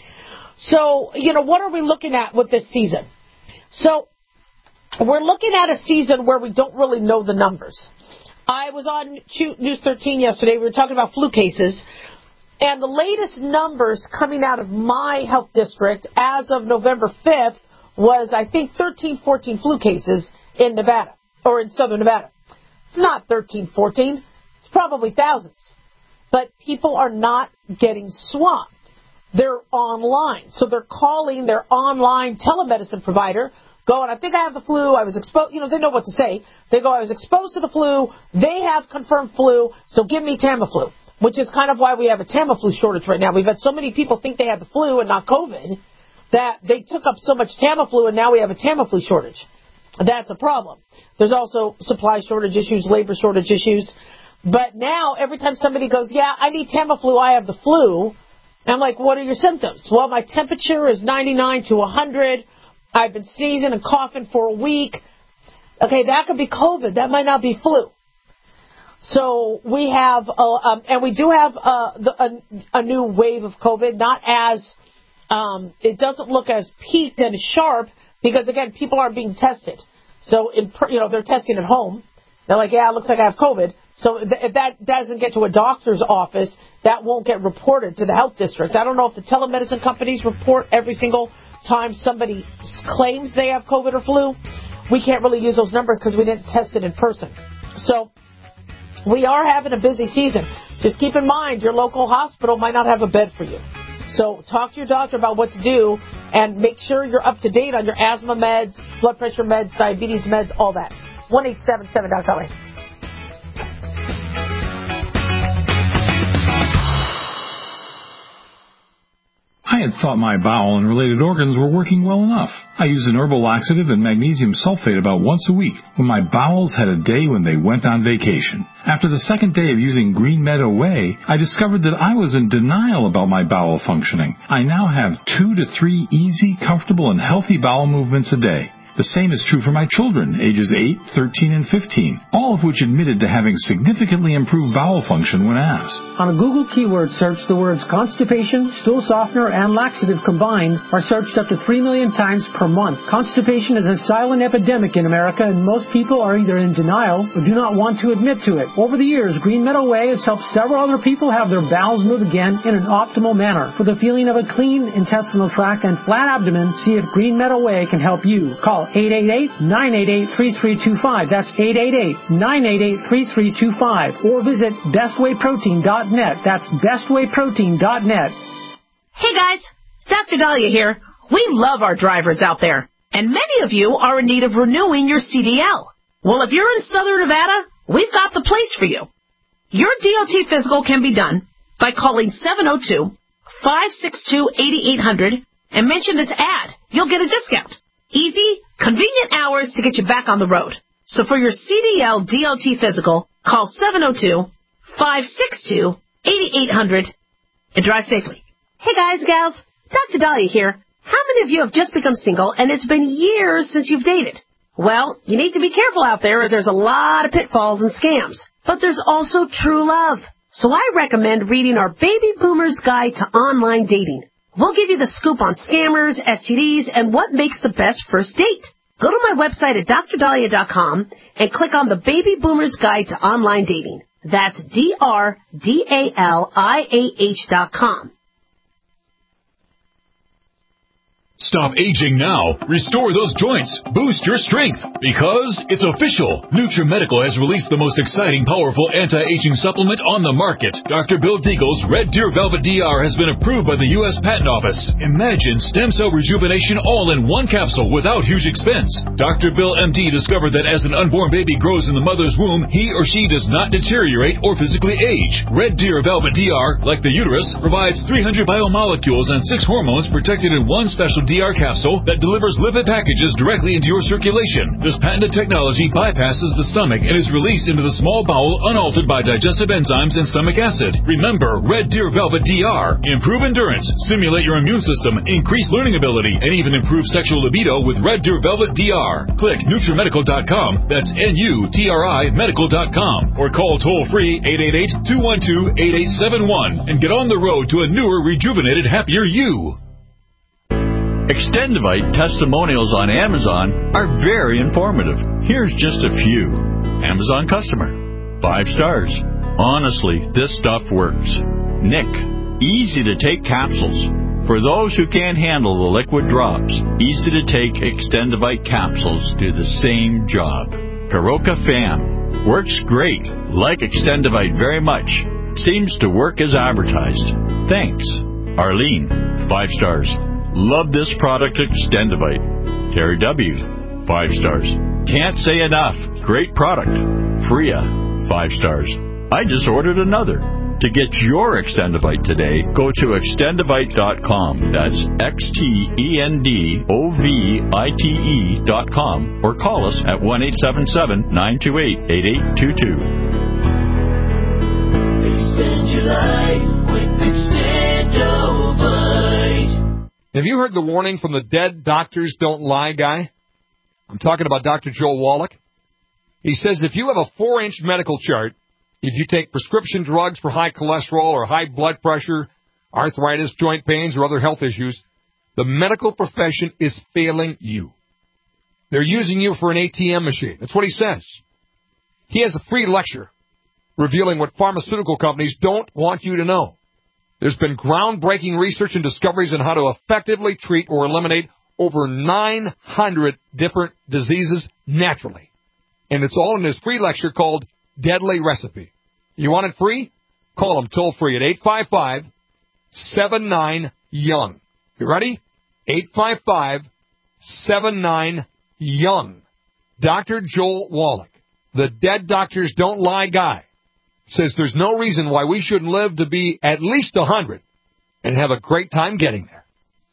So, you know, what are we looking at with this season? So we're looking at a season where we don't really know the numbers. I was on News thirteen yesterday. We were talking about flu cases, and the latest numbers coming out of my health district as of November fifth was, I think, thirteen, fourteen flu cases in Nevada, or in southern Nevada. It's not thirteen, fourteen. It's probably thousands. But people are not getting swamped. They're online. So they're calling their online telemedicine provider, going, I think I have the flu. I was exposed. You know, they know what to say. They go, I was exposed to the flu. They have confirmed flu, so give me Tamiflu, which is kind of why we have a Tamiflu shortage right now. We've had so many people think they had the flu and not COVID that they took up so much Tamiflu, and now we have a Tamiflu shortage. That's a problem. There's also supply shortage issues, labor shortage issues. But now, every time somebody goes, yeah, I need Tamiflu, I have the flu, I'm like, what are your symptoms? Well, my temperature is ninety-nine to one hundred. I've been sneezing and coughing for a week. Okay, that could be COVID. That might not be flu. So we have, uh, um, and we do have uh, the, a, a new wave of COVID, not as, um, it doesn't look as peaked and sharp, because, again, people aren't being tested. So, in, you know, they're testing at home. They're like, yeah, it looks like I have COVID. So if that doesn't get to a doctor's office, that won't get reported to the health districts. I don't know if the telemedicine companies report every single time somebody claims they have COVID or flu. We can't really use those numbers because we didn't test it in person. So we are having a busy season. Just keep in mind, your local hospital might not have a bed for you. So talk to your doctor about what to do and make sure you're up to date on your asthma meds, blood pressure meds, diabetes meds, all that. one eight seven seven dot com. I had thought my bowel and related organs were working well enough. I used an herbal laxative and magnesium sulfate about once a week, when my bowels had a day when they went on vacation. After the second day of using Green Meadow Way, I discovered that I was in denial about my bowel functioning. I now have two to three easy, comfortable, and healthy bowel movements a day. The same is true for my children, ages eight, thirteen, and fifteen, all of which admitted to having significantly improved bowel function when asked. On a Google keyword search, the words constipation, stool softener, and laxative combined are searched up to three million times per month. Constipation is a silent epidemic in America, and most people are either in denial or do not want to admit to it. Over the years, Green Meadow Way has helped several other people have their bowels move again in an optimal manner. For the feeling of a clean intestinal tract and flat abdomen, see if Green Meadow Way can help you. Call eight eight eight, nine eight eight, three three two five. That's eight eight eight, nine eight eight, three three two five. Or visit best way protein dot net. That's best way protein dot net. Hey guys, Doctor Dahlia here. We love our drivers out there, and many of you are in need of renewing your C D L. Well, if you're in Southern Nevada, we've got the place for you. Your D O T physical can be done by calling seven oh two, five six two, eight eight hundred and mention this ad. You'll get a discount. Easy, convenient hours to get you back on the road. So for your C D L D O T physical, call seven oh two, five six two, eight eight hundred and drive safely. Hey guys, gals, Doctor Dahlia here. How many of you have just become single and it's been years since you've dated? Well, you need to be careful out there as there's a lot of pitfalls and scams. But there's also true love. So I recommend reading our Baby Boomer's Guide to Online Dating. We'll give you the scoop on scammers, S T Ds, and what makes the best first date. Go to my website at dr dahlia dot com and click on the Baby Boomer's Guide to Online Dating. That's D R D A L I A H dot com. Stop aging now. Restore those joints. Boost your strength. Because it's official. NutriMedical has released the most exciting, powerful anti-aging supplement on the market. Doctor Bill Deagle's Red Deer Velvet D R has been approved by the U S Patent Office. Imagine stem cell rejuvenation all in one capsule without huge expense. Doctor Bill M D discovered that as an unborn baby grows in the mother's womb, he or she does not deteriorate or physically age. Red Deer Velvet D R, like the uterus, provides three hundred biomolecules and six hormones protected in one special D R capsule that delivers lipid packages directly into your circulation. This patented technology bypasses the stomach and is released into the small bowel unaltered by digestive enzymes and stomach acid. Remember, Red Deer Velvet D R. Improve endurance, stimulate your immune system, increase learning ability, and even improve sexual libido with Red Deer Velvet D R. Click NutriMedical dot com, that's N U T R I medical dot com, or call toll-free eight eight eight, two one two, eight eight seven one and get on the road to a newer, rejuvenated, happier you. Extendivite testimonials on Amazon are very informative. Here's just a few. Amazon customer. Five stars. Honestly, this stuff works. Nick. Easy to take capsules. For those who can't handle the liquid drops, easy to take Extendivite capsules do the same job. Karoka Fam. Works great. Like Extendivite very much. Seems to work as advertised. Thanks. Arlene. Five stars. Love this product, Extendivite. Terry W. Five stars. Can't say enough. Great product. Freya. Five stars. I just ordered another. To get your Extendivite today, go to extendivite dot com. That's X T E N D O V I T E dot com. Or call us at one eight seven seven, nine two eight, eight eight two two. Extend your life with Extendivite. Have you heard the warning from the Dead Doctors Don't Lie guy? I'm talking about Doctor Joel Wallach. He says if you have a four-inch medical chart, if you take prescription drugs for high cholesterol or high blood pressure, arthritis, joint pains, or other health issues, the medical profession is failing you. They're using you for an A T M machine. That's what he says. He has a free lecture revealing what pharmaceutical companies don't want you to know. There's been groundbreaking research and discoveries on how to effectively treat or eliminate over nine hundred different diseases naturally. And it's all in this free lecture called Deadly Recipe. You want it free? Call them toll-free at eight five five, seven nine, young. You ready? eight five five, seven nine, young. Doctor Joel Wallach, the Dead Doctors Don't Lie guy, says there's no reason why we shouldn't live to be at least one hundred and have a great time getting there.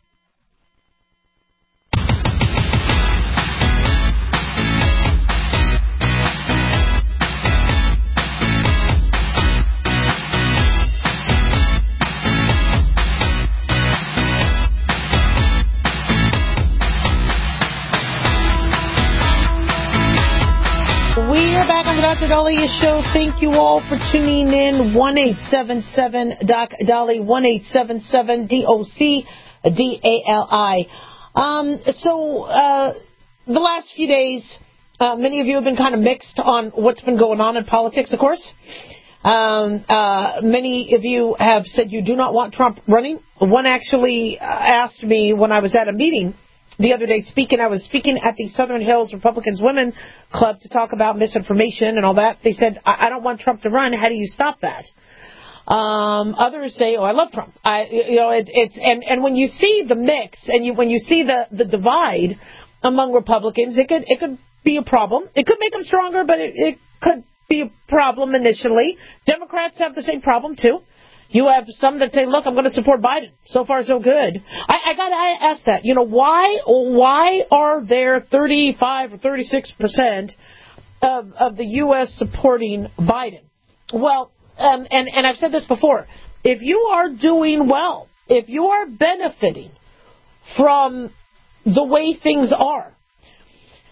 We are back on the Doctor Dahlia Show. Thank you all for tuning in. one eight seven seven, D O C, Dali, one eight seven seven, D O C, D A L I. Um, so, uh, the last few days, uh, many of you have been kind of mixed on what's been going on in politics, of course. Um, uh, many of you have said you do not want Trump running. One actually asked me when I was at a meeting the other day speaking, I was speaking at the Southern Hills Republicans Women Club to talk about misinformation and all that. They said, I, I don't want Trump to run. How do you stop that? Um, others say, oh, I love Trump. I, you know, it, it's, and, and when you see the mix and you, when you see the, the divide among Republicans, it could, it could be a problem. It could make them stronger, but it, it could be a problem initially. Democrats have the same problem too. You have some that say, look, I'm going to support Biden. So far, so good. I, I got to ask that. You know, why why are there thirty-five or thirty-six percent of, of the U S supporting Biden? Well, um, and, and I've said this before. If you are doing well, if you are benefiting from the way things are,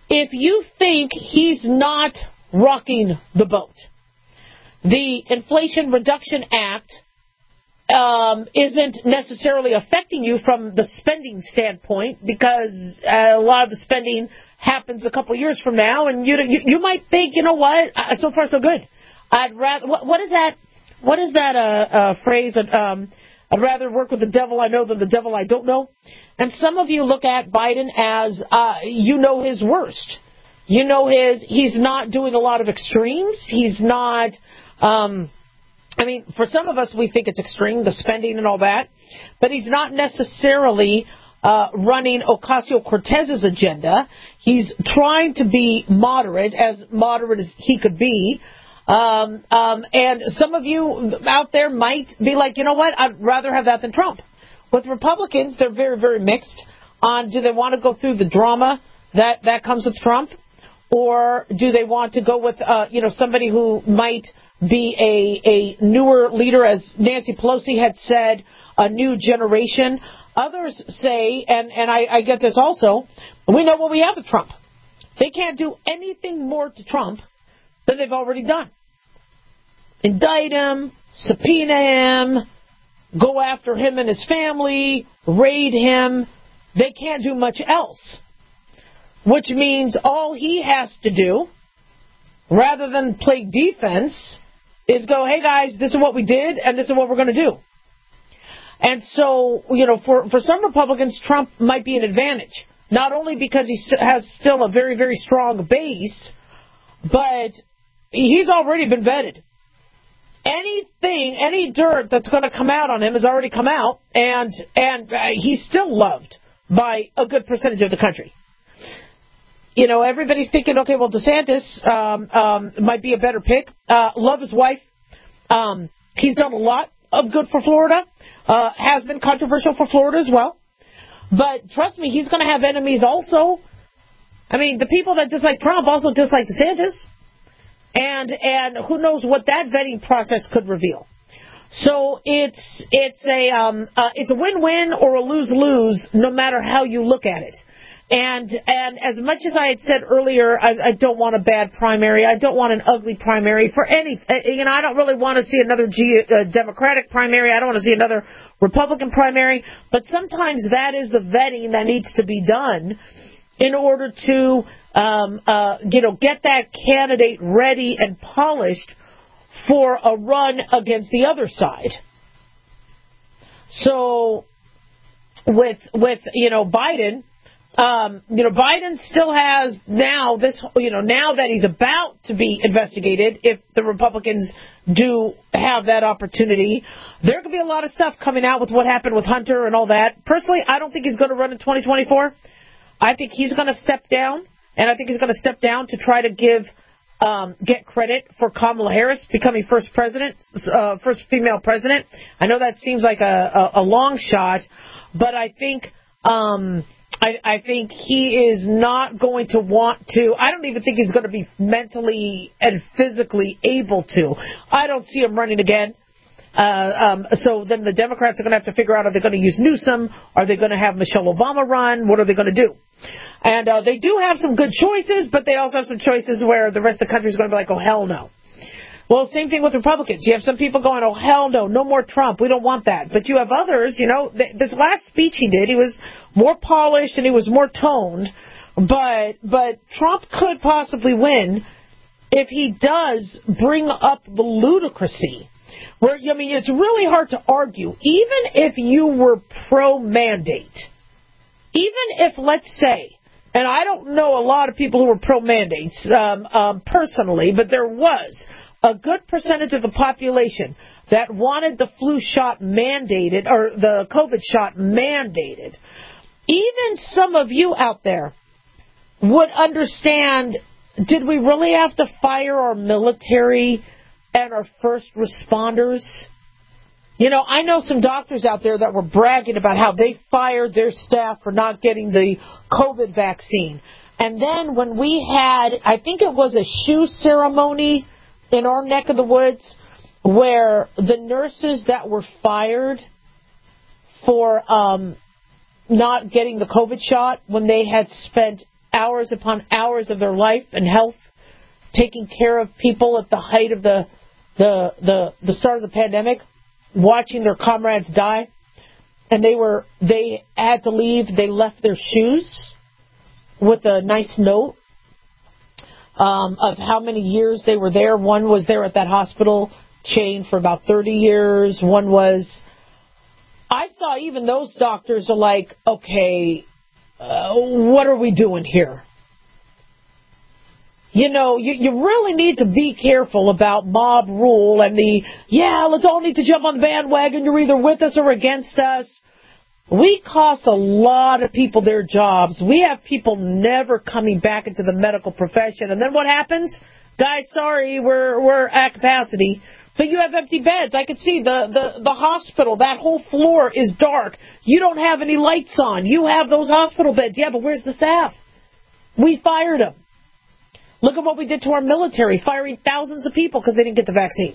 if you think he's not rocking the boat, the Inflation Reduction Act um, isn't necessarily affecting you from the spending standpoint, because uh, a lot of the spending happens a couple years from now, and you you, you might think, you know what, uh, so far so good. I'd rather what, what is that? What is that uh, uh, phrase? Um, I'd rather work with the devil I know than the devil I don't know. And some of you look at Biden as uh, you know his worst. You know his. He's not doing a lot of extremes. He's not. Um, I mean, for some of us, we think it's extreme, the spending and all that. But he's not necessarily uh, running Ocasio-Cortez's agenda. He's trying to be moderate, as moderate as he could be. Um, um, and some of you out there might be like, you know what, I'd rather have that than Trump. With Republicans, they're very, very mixed on, do they want to go through the drama that, that comes with Trump? Or do they want to go with, uh, you know, somebody who might be a, a newer leader, as Nancy Pelosi had said, a new generation? Others say, and, and I, I get this also, we know what we have with Trump. They can't do anything more to Trump than they've already done. Indict him, subpoena him, go after him and his family, raid him. They can't do much else. Which means all he has to do, rather than play defense, is go, hey guys, this is what we did, and this is what we're going to do. And so, you know, for, for some Republicans, Trump might be an advantage. Not only because he st- has still a very, very strong base, but he's already been vetted. Anything, any dirt that's going to come out on him has already come out, and and uh, he's still loved by a good percentage of the country. You know, everybody's thinking, okay, well, DeSantis um, um, might be a better pick. Uh, love his wife. Um, he's done a lot of good for Florida. Uh, has been controversial for Florida as well. But trust me, he's going to have enemies also. I mean, the people that dislike Trump also dislike DeSantis. And and who knows what that vetting process could reveal. So it's it's a um, uh, it's a win-win or a lose-lose, no matter how you look at it. And and as much as I had said earlier, I, I don't want a bad primary. I don't want an ugly primary for any. You know, I don't really want to see another G, uh, Democratic primary. I don't want to see another Republican primary. But sometimes that is the vetting that needs to be done in order to um, uh, you know get that candidate ready and polished for a run against the other side. So with with you know Biden. Um, you know, Biden still has now this, you know, now that he's about to be investigated, if the Republicans do have that opportunity, there could be a lot of stuff coming out with what happened with Hunter and all that. Personally, I don't think he's going to run in twenty twenty-four. I think he's going to step down, and I think he's going to step down to try to give, um, get credit for Kamala Harris becoming first president, uh, first female president. I know that seems like a, a, a long shot, but I think, um, I, I think he is not going to want to. I don't even think he's going to be mentally and physically able to. I don't see him running again. Uh, um, so then the Democrats are going to have to figure out, are they going to use Newsom? Are they going to have Michelle Obama run? What are they going to do? And uh, they do have some good choices, but they also have some choices where the rest of the country is going to be like, oh, hell no. Well, same thing with Republicans. You have some people going, oh, hell no, no more Trump. We don't want that. But you have others, you know, th- this last speech he did, he was more polished and he was more toned. But but Trump could possibly win if he does bring up the ludicrousy. Where, I mean, it's really hard to argue. Even if you were pro-mandate, even if, let's say, and I don't know a lot of people who were pro-mandates um, um, personally, but there was a good percentage of the population that wanted the flu shot mandated, or the COVID shot mandated. Even some of you out there would understand, did we really have to fire our military and our first responders? You know, I know some doctors out there that were bragging about how they fired their staff for not getting the COVID vaccine. And then when we had, I think it was a shoe ceremony in our neck of the woods, where the nurses that were fired for um, not getting the COVID shot, when they had spent hours upon hours of their life and health, taking care of people at the height of the the the, the start of the pandemic, watching their comrades die, and they were they had to leave. They left their shoes with a nice note um, of how many years they were there. One was there at that hospital chain for about thirty years. One was, I saw even those doctors are like, okay, uh, what are we doing here? You know, you, you really need to be careful about mob rule and the, yeah, let's all need to jump on the bandwagon. You're either with us or against us. We cost a lot of people their jobs. We have people never coming back into the medical profession. And then what happens? Guys, sorry, we're we're at capacity. But you have empty beds. I can see the, the, the hospital, that whole floor is dark. You don't have any lights on. You have those hospital beds. Yeah, but where's the staff? We fired them. Look at what we did to our military, firing thousands of people because they didn't get the vaccine.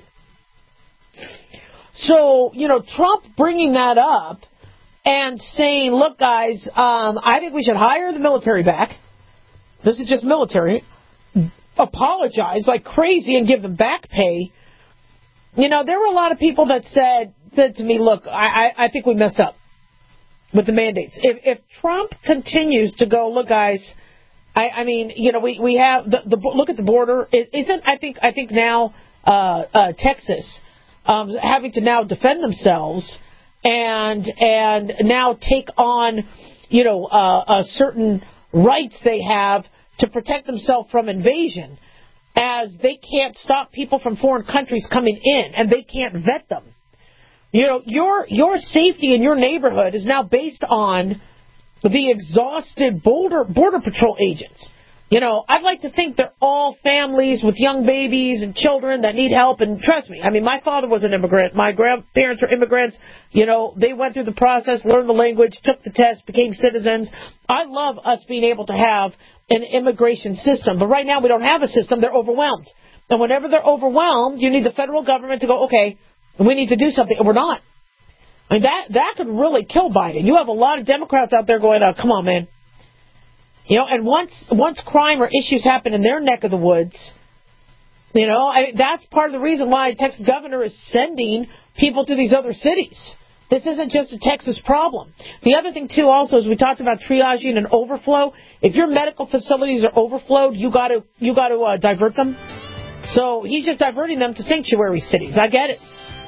So, you know, Trump bringing that up and saying, look, guys, um, I think we should hire the military back. This is just military. Apologize like crazy and give them back pay. You know, there were a lot of people that said, said to me, look, I, I, I think we messed up with the mandates. If, if Trump continues to go, look, guys, I, I mean, you know, we, we have the, the look at the border. It isn't I think I think now uh, uh, Texas um, having to now defend themselves and and now take on, you know, uh, uh, certain rights they have to protect themselves from invasion, as they can't stop people from foreign countries coming in and they can't vet them. You know, your your safety in your neighborhood is now based on the exhausted border border patrol agents. You know, I'd like to think they're all families with young babies and children that need help. And trust me, I mean, my father was an immigrant. My grandparents were immigrants. You know, they went through the process, learned the language, took the test, became citizens. I love us being able to have an immigration system. But right now we don't have a system. They're overwhelmed. And whenever they're overwhelmed, you need the federal government to go, okay, we need to do something. And we're not. I mean, that, that could really kill Biden. You have a lot of Democrats out there going, oh, come on, man. You know, and once once crime or issues happen in their neck of the woods, you know, I, that's part of the reason why the Texas governor is sending people to these other cities. This isn't just a Texas problem. The other thing, too, also, is we talked about triaging and overflow. If your medical facilities are overflowed, you got to you got to uh, divert them. So he's just diverting them to sanctuary cities. I get it.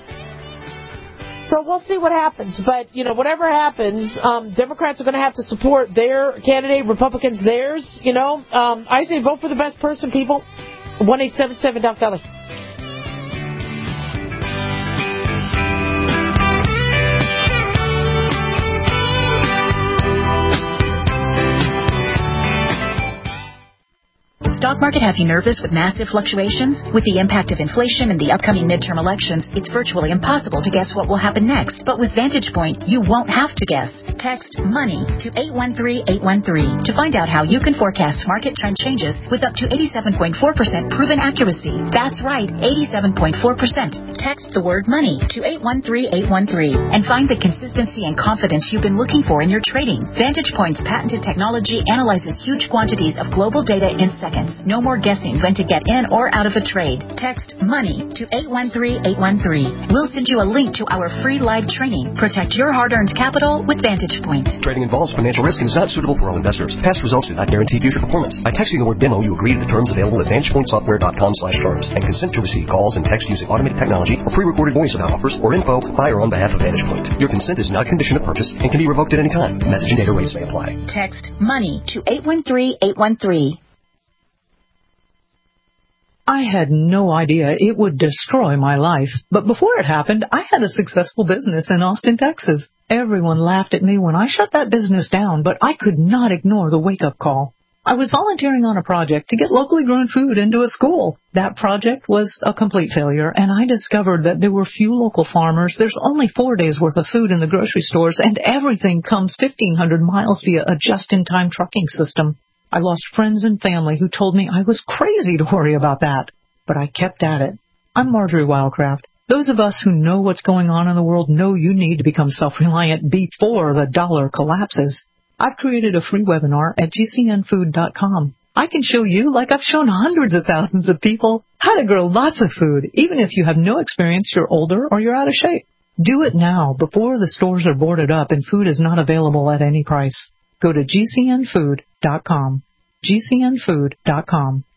So we'll see what happens. But, you know, whatever happens, um, Democrats are going to have to support their candidate, Republicans theirs. You know, um, I say vote for the best person, people. one eight seven seven Doc Dolly. Stock market have you nervous with massive fluctuations? With the impact of inflation and the upcoming midterm elections, it's virtually impossible to guess what will happen next. But with Vantage Point, you won't have to guess. Text MONEY to eight one three eight one three to find out how you can forecast market trend changes with up to eighty-seven point four percent proven accuracy. That's right, eighty-seven point four percent. Text the word MONEY to eight one three eight one three and find the consistency and confidence you've been looking for in your trading. Vantage Point's patented technology analyzes huge quantities of global data in seconds. No more guessing when to get in or out of a trade. Text MONEY to eight one three eight one three. We'll send you a link to our free live training. Protect your hard-earned capital with Vantage Point. Trading involves financial risk and is not suitable for all investors. Past results do not guarantee future performance. By texting the word demo, you agree to the terms available at vantage point software dot com slash terms and consent to receive calls and text using automated technology or pre-recorded voice about offers or info by or on behalf of Vantage Point. Your consent is not a condition of purchase and can be revoked at any time. Message and data rates may apply. Text MONEY to eight one three eight one three. I had no idea it would destroy my life, but before it happened, I had a successful business in Austin, Texas. Everyone laughed at me when I shut that business down, but I could not ignore the wake-up call. I was volunteering on a project to get locally grown food into a school. That project was a complete failure, and I discovered that there were few local farmers. There's only four days' worth of food in the grocery stores, and everything comes fifteen hundred miles via a just-in-time trucking system. I lost friends and family who told me I was crazy to worry about that, but I kept at it. I'm Marjorie Wildcraft. Those of us who know what's going on in the world know you need to become self-reliant before the dollar collapses. I've created a free webinar at G C N food dot com. I can show you, like I've shown hundreds of thousands of people, how to grow lots of food, even if you have no experience, you're older, or you're out of shape. Do it now before the stores are boarded up and food is not available at any price. Go to G C N food dot com. G C N food dot com.